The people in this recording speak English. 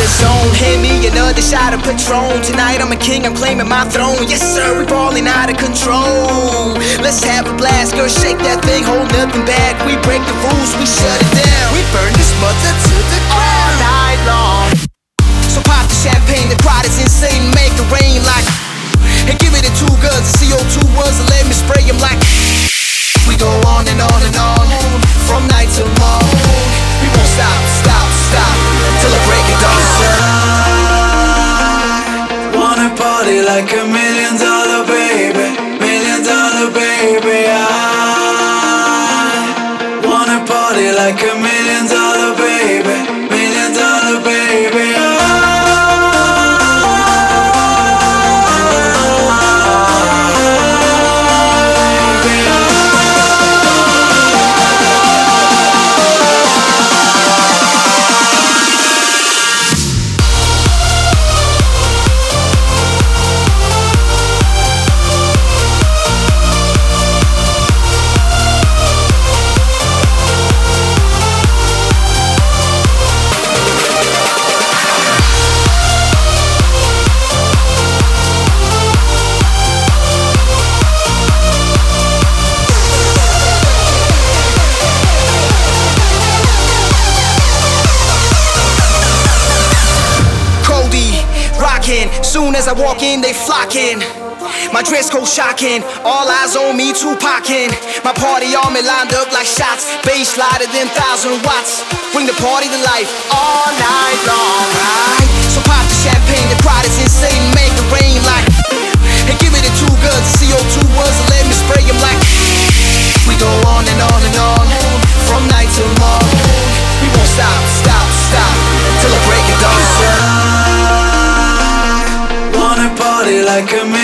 the zone. Hand me another shot of Patron. Tonight I'm a king, I'm claiming my throne. Yes sir, we ballin' out of control. Let's have a blast, girl, shake that thing, hold nothing back. We break the rules, we shut it down. We burn this mother to the ground all night long. So pop the champagne, the crowd is insane. Make it rain like, and give it the two guns, the CO2 ones, and let me spray them like. We go on and on and on, from night till morning. We won't stop, stop, stop, till the break of dawn. I wanna party like $1 million, baby, $1 million, baby. I wanna party like $1 million, baby, $1 million, baby. Soon as I walk in, they flockin'. My dress code shocking, all eyes on me, Tupacin'. My party army lined up like shots, bass louder than 1,000 watts. Bring the party to life all night long, right? So pop the champagne, the crowd is insane. Make it rain like, and give me the two guns, the CO2 ones, and let me spray them like. We go on and on and on, from night till morning. We won't stop, stop, stop, till the break of dawn. Wanna party like $1 million.